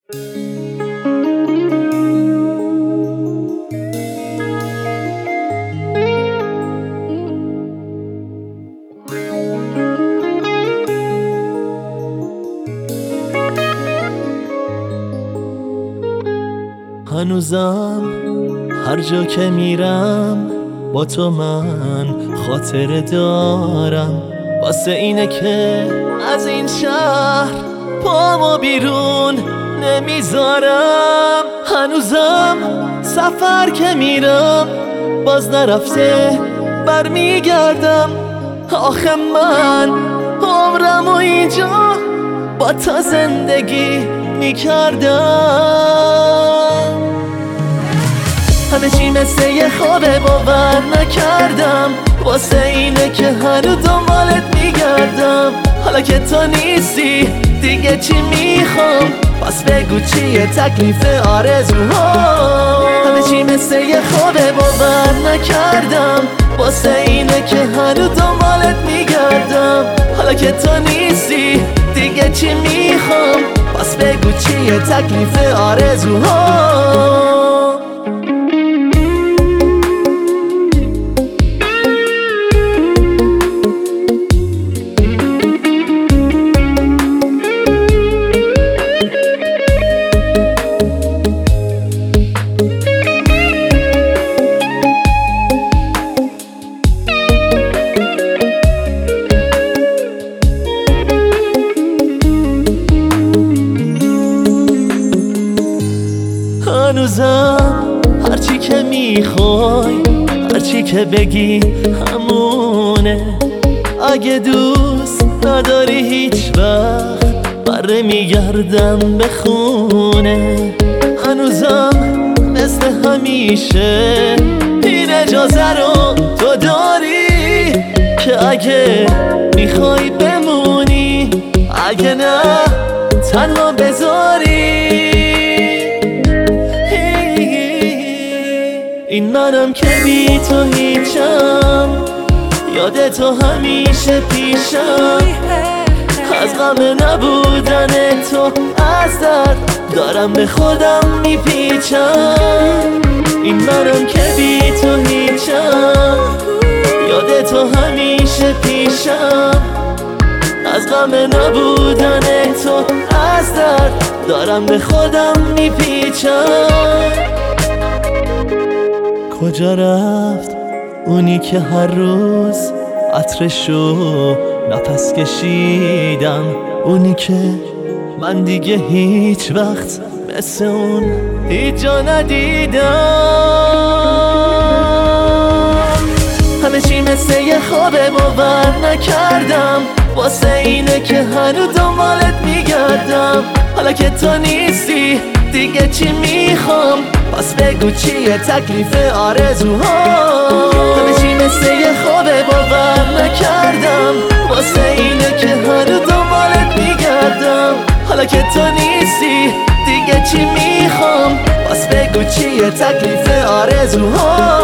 هنوزم هر جا که میرم با تو من خاطره دارم، واسه اینه که از این شهر پامو بیرون نمیذارم. هنوزم سفر که میرم باز نرفته برمیگردم. آخه من عمرمو اینجا با تا زندگی میکردم. همه چی مثل یه خوابه باور نکردم، واسه اینه که هنو دنبالت میگردم. حالا که تو نیستی دیگه چی میخوام، پس بگو چیه تکلیف آرزوها. همه چی مثل یه خوابه باور نکردم، واسه اینه که هنو دنبالت میگردم. حالا که تو نیستی دیگه چی میخوام، پس بگو چیه تکلیف آرزوها. هنوزم هرچی که میخوای هرچی که بگی همونه. اگه دوست نداری هیچ وقت بره میگردم به خونه. هنوزم مثل همیشه این اجازه رو تو داری که اگه میخوای بمونی، اگه نه تنها بذاری. این منم که بی تو هیچم، یاد تو همیشه پیشم. از غم نبودن تو از درد دارم به خودم میپیچم. این منم که بی تو هیچم، یاد تو همیشه پیشم. از غم نبودن تو از درد دارم به خودم میپیچم. کجا رفت اونی که هر روز عطرشو نفس کشیدم؟ اونی که من دیگه هیچ وقت مثل اون هیچ جا ندیدم. همه چی مثل یه خوابه باور نکردم، واسه اینه که هنو دنبالت میگردم. حالا که تو نیستی دیگه چی میخوام، پس بگو چیه تکلیف آرزوها. همه چی مثل یه خوابه باور نکردم، واسه اینه که هنو دنبالت میگردم. حالا که تو نیستی دیگه چی میخوام، پس بگو چیه تکلیف آرزوها.